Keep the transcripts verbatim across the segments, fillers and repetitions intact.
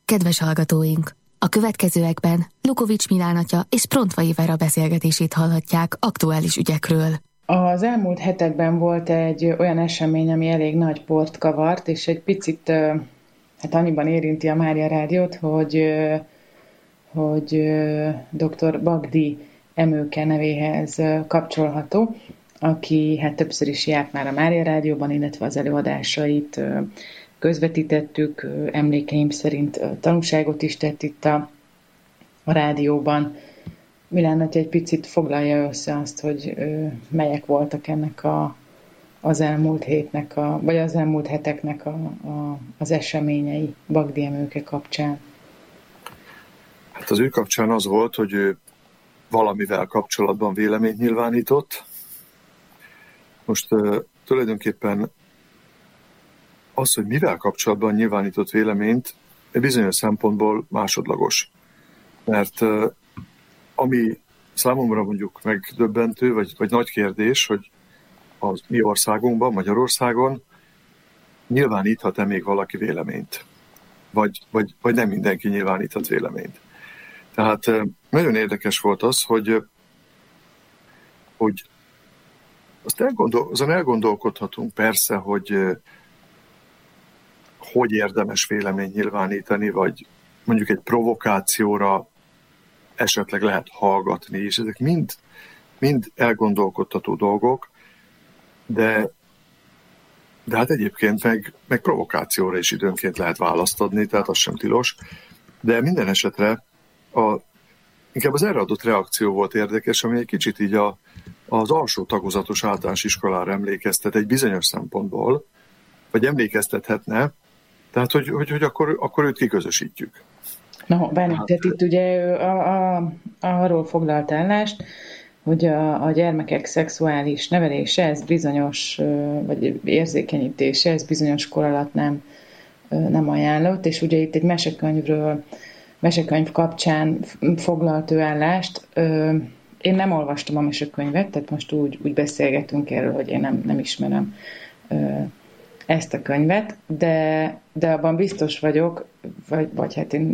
Kedves hallgatóink! A következőekben Lukovics Milán atya és Prontvai Vera beszélgetését hallhatják aktuális ügyekről. Az elmúlt hetekben volt egy olyan esemény, ami elég nagy port kavart, és egy picit hát annyiban érinti a Mária Rádiót, hogy, hogy dr. Bagdi Emőke nevéhez kapcsolható, aki hát többször is járt már a Mária Rádióban, illetve az előadásait közvetítettük, emlékeim szerint tanúságot is tett itt a, a rádióban. Milán atya egy picit foglalja össze azt, hogy ö, melyek voltak ennek a, az elmúlt hétnek, a, vagy az elmúlt heteknek a, a, az eseményei Bagdi Emőke kapcsán. Hát az ő kapcsán az volt, hogy ő valamivel kapcsolatban véleményt nyilvánított. Most uh, tulajdonképpen az, hogy mivel kapcsolatban nyilvánított véleményt, bizonyos szempontból másodlagos. Mert uh, ami számomra mondjuk megdöbbentő, vagy, vagy nagy kérdés, hogy a mi országunkban, Magyarországon nyilváníthat-e még valaki véleményt? Vagy, vagy, vagy nem mindenki nyilváníthat véleményt. Tehát uh, nagyon érdekes volt az, hogy, hogy azt elgondol, azon elgondolkodhatunk persze, hogy hogy érdemes véleményt nyilvánítani, vagy mondjuk egy provokációra esetleg lehet hallgatni, és ezek mind, mind elgondolkodtató dolgok, de, de hát egyébként meg, meg provokációra is időnként lehet választ adni, tehát az sem tilos. De minden esetre a, inkább az erre adott reakció volt érdekes, ami egy kicsit így a, az alsó tagozatos általános iskolára emlékeztet egy bizonyos szempontból, vagy emlékeztethetne, tehát hogy, hogy, hogy akkor, akkor őt kiközösítjük. Na, bennük, hát, tehát itt ugye ő a, a, arról foglalt állást, hogy a, a gyermekek szexuális nevelése, ez bizonyos, vagy érzékenyítése, ez bizonyos kor alatt nem, nem ajánlott, és ugye itt egy mesekönyvről, mesekönyv kapcsán foglalt ő állást. Én nem olvastam a mesekönyvet, tehát most úgy, úgy beszélgetünk erről, hogy én nem, nem ismerem ezt a könyvet, de, de abban biztos vagyok, vagy, vagy hát én,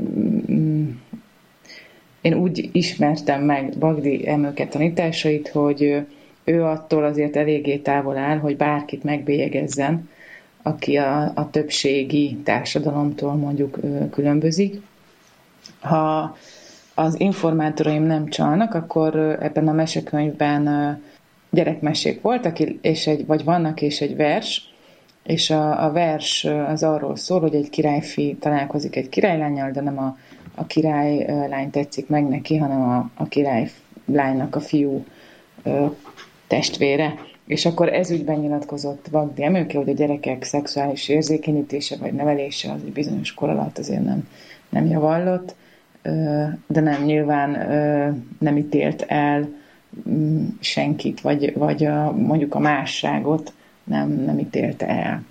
én úgy ismertem meg Bagdi Emőke tanításait, hogy ő attól azért eléggé távol áll, hogy bárkit megbélyegezzen, aki a, a többségi társadalomtól mondjuk különbözik. Ha az informátoraim nem csalnak, akkor ebben a mesekönyvben gyerekmesék voltak, és egy, vagy vannak, és egy vers, és a, a vers az arról szól, hogy egy királyfi találkozik egy királylánnyal, de nem a, a királylány tetszik meg neki, hanem a, a királylánynak a fiú ö, testvére. És akkor ezügyben nyilatkozott Bagdi Emőke, hogy a gyerekek szexuális érzékenyítése vagy nevelése az egy bizonyos kor alatt azért nem, nem javallott, ö, de nem nyilván ö, nem ítélt el m, senkit, vagy, vagy a, mondjuk a másságot, Nem, nem ítélte el.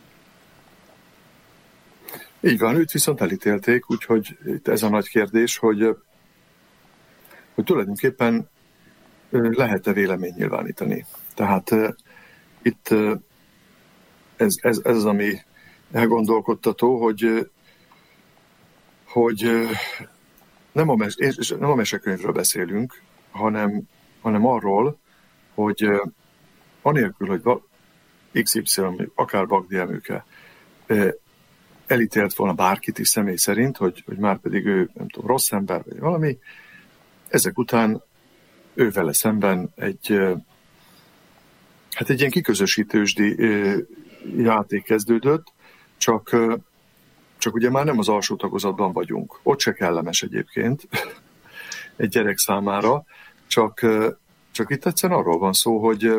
Így van, őt viszont elítélték, úgyhogy itt ez a nagy kérdés, hogy, hogy tulajdonképpen lehet-e vélemény nyilvánítani. Tehát itt ez, ez, ez az, ami elgondolkodtató, hogy, hogy nem, a mes, nem a mesekönyvről beszélünk, hanem, hanem arról, hogy anélkül, hogy iksz ipszilon, akár Bagdi Emőke elítélt volna bárkit is személy szerint, hogy, hogy már pedig ő, nem tudom, rossz ember, vagy valami, ezek után ő vele szemben egy, hát egy ilyen kiközösítősdi játék kezdődött, csak, csak ugye már nem az alsó tagozatban vagyunk. Ott se kellemes egyébként egy gyerek számára, csak, csak itt egyszerűen arról van szó, hogy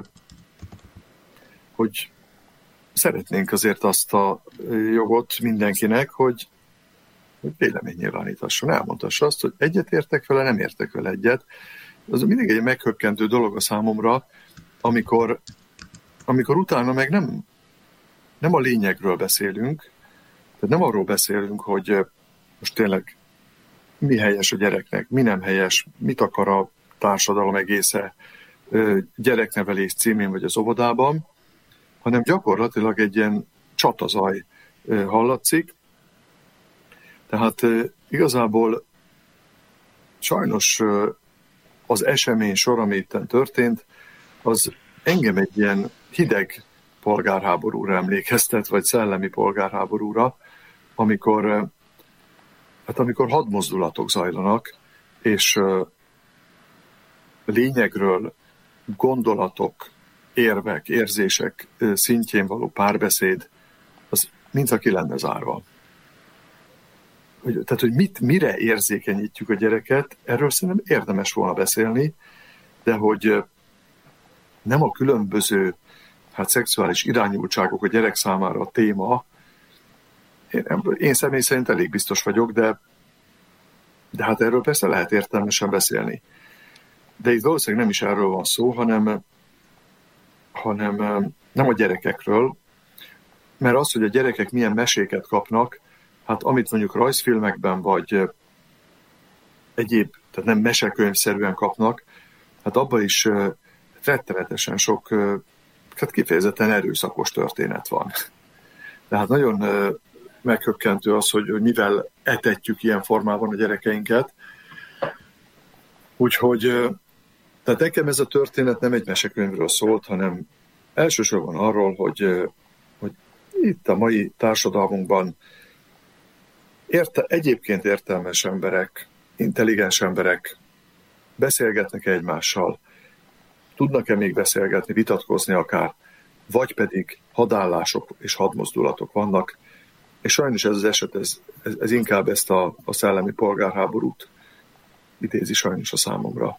hogy szeretnénk azért azt a jogot mindenkinek, hogy, hogy vélemény nyilvánítasson, elmondhassa azt, hogy egyet értek vele, nem értek vele egyet. Az mindig egy meghökkentő dolog a számomra, amikor, amikor utána meg nem, nem a lényegről beszélünk, tehát nem arról beszélünk, hogy most tényleg mi helyes a gyereknek, mi nem helyes, mit akar a társadalom egésze gyereknevelés címén vagy az óvodában, hanem gyakorlatilag egy ilyen csatazaj hallatszik. Tehát igazából sajnos az esemény sor, ami itten történt, az engem egy ilyen hideg polgárháborúra emlékeztet, vagy szellemi polgárháborúra, amikor, hát amikor hadmozdulatok zajlanak, és lényegről gondolatok, érvek, érzések szintjén való párbeszéd, az mintha ki lenne zárva. Tehát, hogy mit, mire érzékenyítjük a gyereket, erről szerintem érdemes volna beszélni, de hogy nem a különböző hát, szexuális irányultságok a gyerek számára a téma, én, én személy szerint elég biztos vagyok, de, de hát erről persze lehet értelmesen beszélni. De itt valószínűleg nem is erről van szó, hanem, hanem nem a gyerekekről, mert az, hogy a gyerekek milyen meséket kapnak, hát amit mondjuk rajzfilmekben vagy egyéb, tehát nem mesekönyvszerűen kapnak, hát abban is rettenetesen sok, hát kifejezetten erőszakos történet van. Tehát nagyon meghökkentő az, hogy, hogy mivel etetjük ilyen formában a gyerekeinket. Úgyhogy tehát nekem ez a történet nem egy mesekönyvről szólt, hanem elsősorban arról, hogy, hogy itt a mai társadalmunkban érte, egyébként értelmes emberek, intelligens emberek beszélgetnek egymással, tudnak-e még beszélgetni, vitatkozni akár, vagy pedig hadállások és hadmozdulatok vannak, és sajnos ez az eset, ez, ez, ez inkább ezt a, a szellemi polgárháborút idézi sajnos a számomra.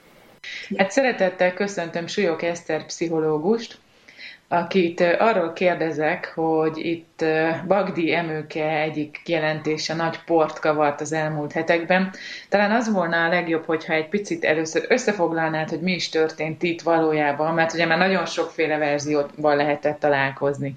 Hát szeretettel köszöntöm Súlyog Eszter pszichológust, akit arról kérdezek, hogy itt Bagdi Emőke egyik jelentése nagy port kavart az elmúlt hetekben. Talán az volna a legjobb, hogyha egy picit először összefoglalnád, hogy mi is történt itt valójában, mert ugye már nagyon sokféle verzióban lehetett találkozni.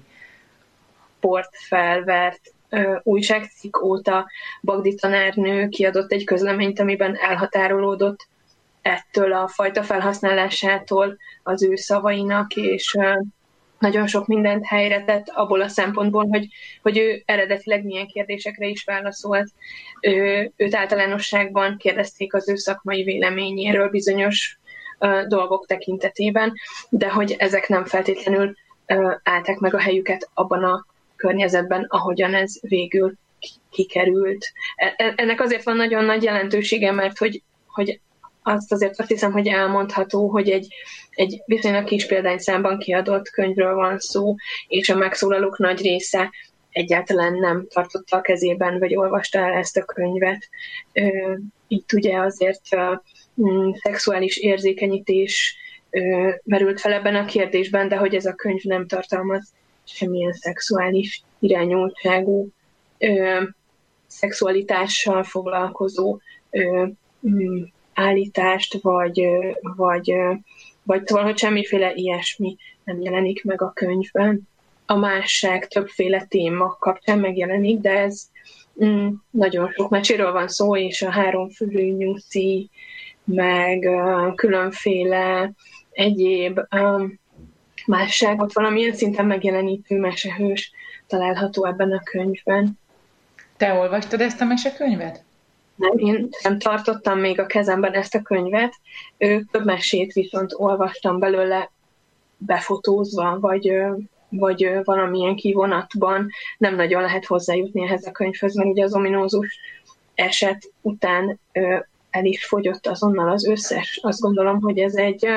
Port felvert ö, újságcikk óta Bagdi tanárnő kiadott egy közleményt, amiben elhatárolódott ettől a fajta felhasználásától az ő szavainak, és ö, nagyon sok mindent helyre tett abból a szempontból, hogy, hogy ő eredetileg milyen kérdésekre is válaszolt. Ő, őt általánosságban kérdezték az ő szakmai véleményéről bizonyos ö, dolgok tekintetében, de hogy ezek nem feltétlenül ö, állták meg a helyüket abban a környezetben, ahogyan ez végül kikerült. Ennek azért van nagyon nagy jelentősége, mert hogy, hogy azt azért azt hiszem, hogy elmondható, hogy egy, egy viszonylag kis példányszámban kiadott könyvről van szó, és a megszólalók nagy része egyáltalán nem tartotta a kezében, vagy olvasta el ezt a könyvet. Itt ugye azért a szexuális érzékenyítés merült fel ebben a kérdésben, de hogy ez a könyv nem tartalmaz semmilyen szexuális irányultságú, ö, szexualitással foglalkozó ö, m, állítást, vagy, ö, vagy, ö, vagy valahogy semmiféle ilyesmi nem jelenik meg a könyvben. A másság többféle téma kapcsán megjelenik, de ez mm, nagyon sok meséről van szó, és a háromfülű nyuszi, meg ö, különféle egyéb ö, másságot valamilyen szinten megjelenítő mesehős található ebben a könyvben. Te olvastad ezt a mesekönyvet? Nem, én nem tartottam még a kezemben ezt a könyvet. Több mesét viszont olvastam belőle befotózva, vagy, vagy valamilyen kivonatban. Nem nagyon lehet hozzájutni ehhez a könyvhöz, mert ugye az ominózus eset után el is fogyott azonnal az összes. Azt gondolom, hogy ez egy...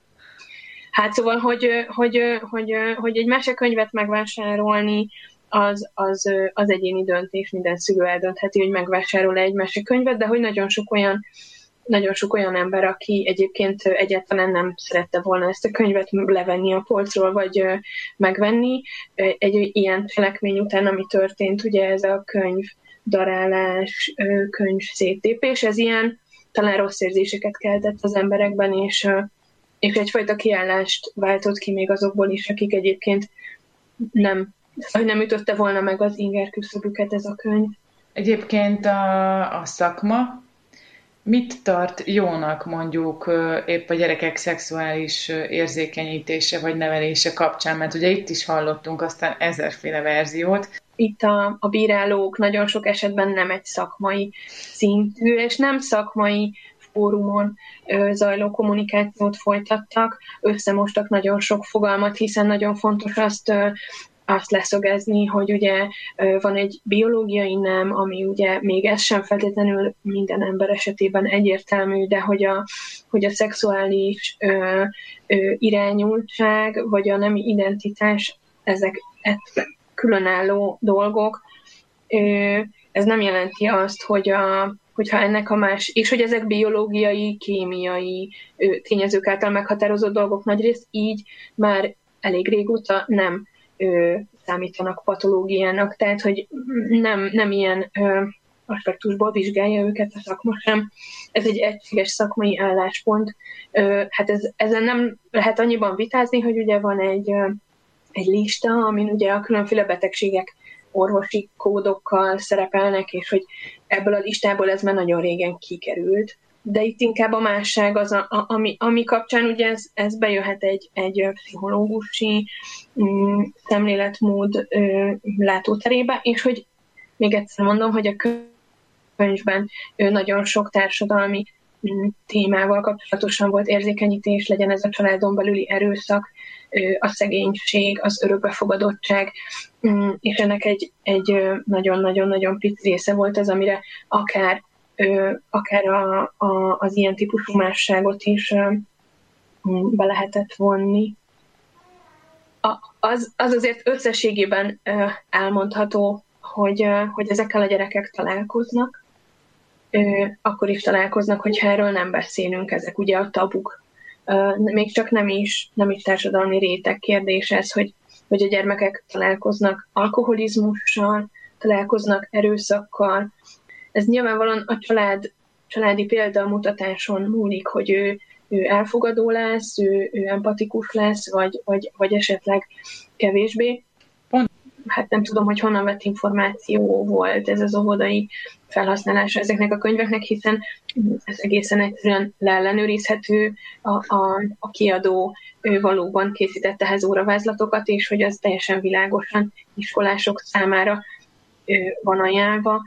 Hát szóval, hogy, hogy, hogy, hogy egy mesekönyvet megvásárolni, az, az, az egyéni döntés, minden szülő eldöntheti, hogy megvásárol egy mesekönyvet, de hogy nagyon sok olyan, nagyon sok olyan ember, aki egyébként egyáltalán nem szerette volna ezt a könyvet levenni a polcról, vagy megvenni. Egy ilyen cselekmény után, ami történt, ugye ez a könyv darálás, könyv széttépés, ez ilyen talán rossz érzéseket keltett az emberekben, és és egyfajta kiállást váltott ki még azokból is, akik egyébként nem, hogy nem ütötte volna meg az inger küszöbüket ez a könyv. Egyébként a, a szakma mit tart jónak mondjuk épp a gyerekek szexuális érzékenyítése vagy nevelése kapcsán? Mert ugye itt is hallottunk aztán ezerféle verziót. itt a, a bírálók nagyon sok esetben nem egy szakmai szintű, és nem szakmai fórumon ö, zajló kommunikációt folytattak, összemostak nagyon sok fogalmat, hiszen nagyon fontos azt ö, azt leszögezni, hogy ugye van egy biológiai nem, ami ugye még ez sem feltétlenül minden ember esetében egyértelmű, de hogy a, hogy a szexuális ö, ö, irányultság, vagy a nemi identitás, ezek különálló dolgok. Ö, ez nem jelenti azt, hogy a hogyha ennek a más, és hogy ezek biológiai, kémiai ö, tényezők által meghatározott dolgok nagyrészt így már elég régóta nem Ö, számítanak patológiának, tehát hogy nem, nem ilyen ö, aspektusból vizsgálja őket a szakma sem. Ez egy egységes szakmai álláspont. Ö, hát ez, ezen nem lehet annyiban vitázni, hogy ugye van egy, ö, egy lista, amin ugye a különféle betegségek orvosi kódokkal szerepelnek, és hogy ebből a listából ez már nagyon régen kikerült. De itt inkább a másság az, a, a, ami, ami kapcsán ugye ez, ez bejöhet egy, egy pszichológusi mm, szemléletmód ö, látóterébe, és hogy még egyszer mondom, hogy a könyvben ö, nagyon sok társadalmi mm, témával kapcsolatosan volt érzékenyítés, legyen ez a családon belüli erőszak, ö, a szegénység, az örökbefogadottság, mm, és ennek egy, egy nagyon-nagyon-nagyon pici része volt az, amire akár akár a, a, az ilyen típusú másságot is be lehetett vonni. A, az, az azért összességében elmondható, hogy, hogy ezekkel a gyerekek találkoznak, akkor is találkoznak, hogyha erről nem beszélünk, ezek ugye a tabuk. Még csak nem is, nem is társadalmi réteg kérdés ez, hogy, hogy a gyermekek találkoznak alkoholizmussal, találkoznak erőszakkal. Ez nyilvánvalóan a család, családi példamutatáson múlik, hogy ő, ő elfogadó lesz, ő, ő empatikus lesz, vagy, vagy, vagy esetleg kevésbé. Hát nem tudom, hogy honnan vett információ volt ez az óvodai felhasználása ezeknek a könyveknek, hiszen ez egészen egyszerűen leellenőrizhető, a, a, a kiadó ő valóban készítette ehhez óravázlatokat, és hogy az teljesen világosan iskolások számára ő, van ajánlva.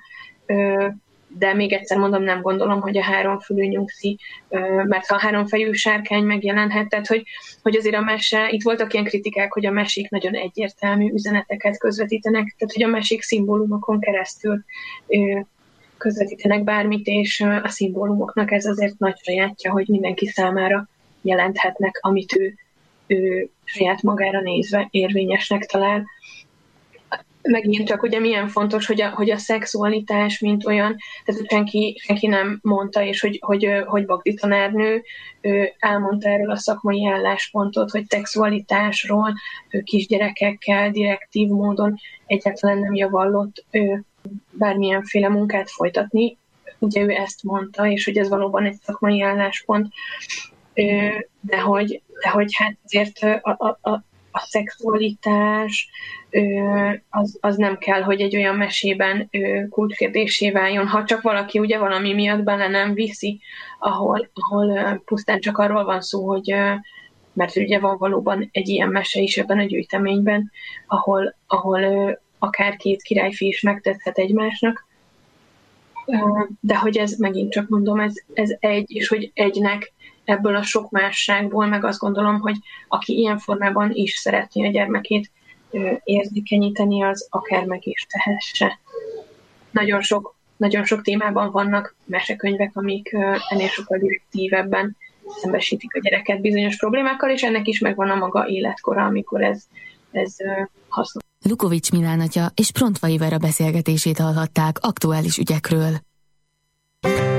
De még egyszer mondom, nem gondolom, hogy a háromfülű nyugszi, mert ha a háromfejű sárkány megjelenhet, tehát hogy, hogy azért a mese, itt voltak ilyen kritikák, hogy a mesék nagyon egyértelmű üzeneteket közvetítenek, tehát hogy a mesék szimbólumokon keresztül közvetítenek bármit, és a szimbólumoknak ez azért nagy sajátja, hogy mindenki számára jelenthetnek, amit ő, ő saját magára nézve érvényesnek talál. Megint csak ugye milyen fontos, hogy a, hogy a szexualitás, mint olyan, tehát senki, senki nem mondta, és hogy, hogy, hogy Bagdi tanárnő elmondta erről a szakmai álláspontot, hogy szexualitásról kisgyerekekkel direktív módon egyáltalán nem javallott bármilyenféle munkát folytatni. Ugye ő ezt mondta, és hogy ez valóban egy szakmai álláspont, de hogy, de hogy hát azért a, a, a a szexualitás az, az nem kell, hogy egy olyan mesében kulcskérdéssé váljon, ha csak valaki ugye valami miatt bele nem viszi, ahol, ahol pusztán csak arról van szó, hogy mert ugye van valóban egy ilyen mese is ebben a gyűjteményben, ahol, ahol akár két királyfi is megtetszhet egymásnak, de hogy ez megint csak mondom, ez, ez egy, és hogy egynek ebből a sok másságból, meg azt gondolom, hogy aki ilyen formában is szeretné a gyermekét érzékenyíteni, az akár meg is tehesse. Nagyon sok, nagyon sok témában vannak mesekönyvek, amik ennél sokkal direktívebben szembesítik a gyereket bizonyos problémákkal, és ennek is megvan a maga életkora, amikor ez, ez hasznos. Lukovics Milán atya és Prontvai Vera beszélgetését hallhatták aktuális ügyekről.